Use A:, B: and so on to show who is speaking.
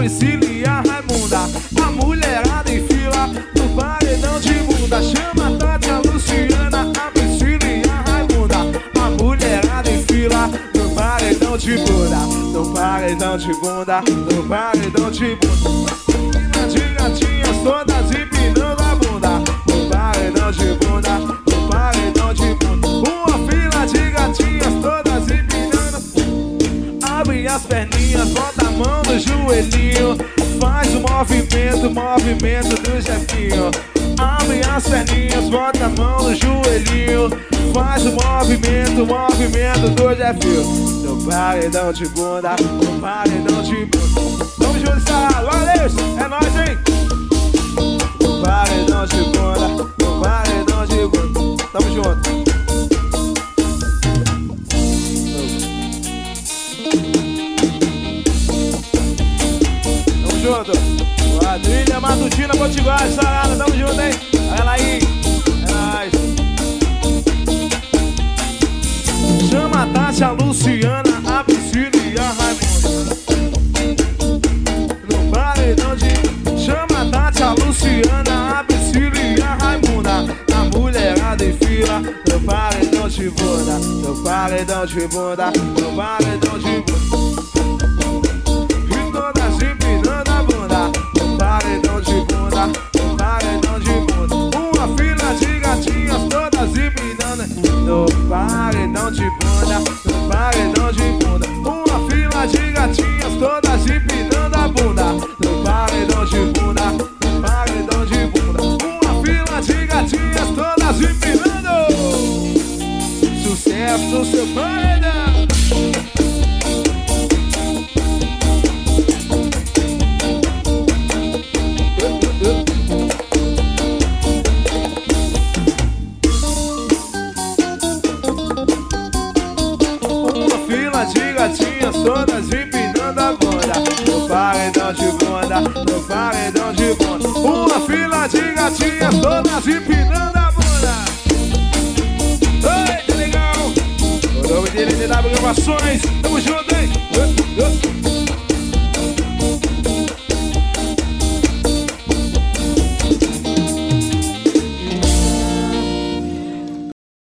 A: Priscila e a Raimunda. A mulherada em fila no paredão de bunda. Chama a Tati, a Luciana, a Priscila e a Raimunda. A mulherada em fila no paredão de bunda. No paredão de bunda, no paredão de bunda. De gatinhas todas empinando a bunda. No paredão de bunda, no paredão de bunda. Uma fila de gatinhas todas empinando. Abre as perninhas, bota a mão no joelhinho. Faz o movimento, movimento do Jefinho. Abre as perninhas, bota a mão no joelhinho. Faz o movimento, movimento do Jefinho. No paredão de bunda, no paredão de bunda. Vamos juntos, sarado, valeu, é nóis, hein? No paredão de bunda, no paredão de bunda. Tamo junto. Tamo junto. Quadrilha Matutina Potiguar, sarada, tamo junto, hein? Olha lá aí, é nóis. Chama a Tati, a Luciana, a Priscila e a Raimunda. No paredão de... Chama a Tati, a Luciana, a Priscila e a Raimunda. A mulherada em fila no paredão de bunda. No paredão de bunda, no paredão de bunda. E todas empinando a bunda. No paredão de bunda, no paredão de bunda. Uma fila de gatinhas todas empinando. No paredão de bunda, no paredão de bunda. Uma fila de gatinhas todas empinando a bunda. No paredão de bunda, no paredão de bunda. Uma fila de gatinhas todas empinando. Sucesso no seu paredão. De gatinhas todas empinando a bunda. No paredão de bunda, no paredão de bunda. Uma fila de gatinhas todas empinando